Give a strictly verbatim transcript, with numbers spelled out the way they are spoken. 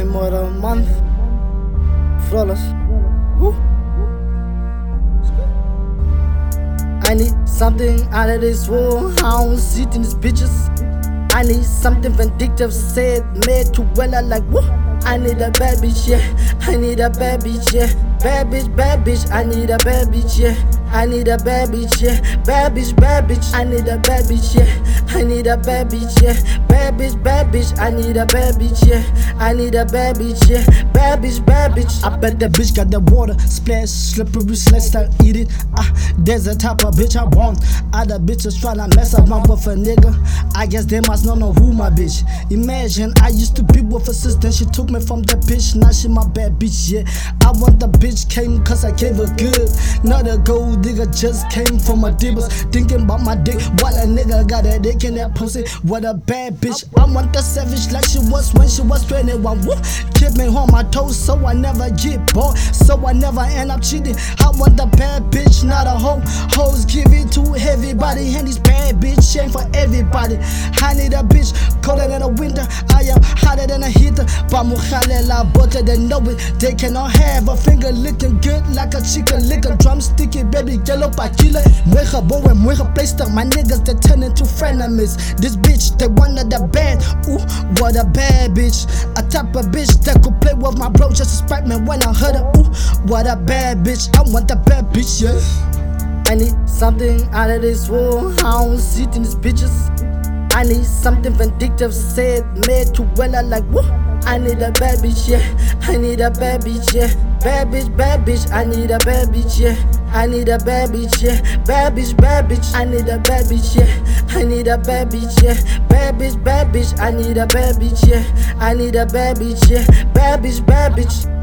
time of the month. Flawless. Woo. I need something out of this world. I don't see it in these bitches. I need something vindictive, said, made to well. I like woo. I need a bad bitch, yeah. I need a bad bitch, yeah. Bad bitch, bad bitch. I need a bad bitch, yeah. I need a bad bitch, yeah. Bad bitch, bad bitch. I need a bad bitch, yeah. I need a bad bitch, yeah. Bad bitch, bad bitch. I need a bad bitch, yeah. I need a bad bitch, yeah. Bad bitch, bad bitch. I bet that bitch got that water splash, slippery slash, start eat it. Ah, there's a type of bitch I want. Other bitches tryna mess up my with a nigga. I guess they must not know who my bitch. Imagine I used to be with a sister, she took me from that bitch. Now she my bad bitch, yeah. I want the bitch came cause I gave her good. Not a gold digger, just came from my dibbles. Thinking about my dick while a nigga got a dick in that pussy. What a bad bitch. I want the savage like she was when she was twenty-one. Woo. Keep me on my toes so I never get bored, so I never end up cheating. I want the bad bitch, not a hoe. Hoes give it to everybody, and this bad bitch ain't for everybody. I need a bitch colder than a winter. I am hotter than a heater. Bamuhalela, butter they know it. They cannot have a finger licking good like a chicken lick a drumsticky, baby yellow pakila. Mweja boy, mweja playster. My niggas they turn into frenemies. This bitch they wanted the bad. Ooh, what a bad bitch. A type of bitch that could play with my bro just to spite me when I heard her. Ooh, what a bad bitch. I want the bad bitch, yeah. I need something out of this world. I don't see it in these bitches. I need something vindictive, said, made to well. I like woo. I need a bad bitch, yeah. I need a bad bitch, yeah. Bad bitch, bad bitch. I need a bad bitch, yeah. I need a bad bitch, yeah. Bad bitch, bad bitch. I need a bad bitch, yeah. I need a bad bitch, yeah. Bad bitch, bad bitch. I need a bad bitch, yeah. I need a bad bitch, yeah. Bad bitch, bad bitch.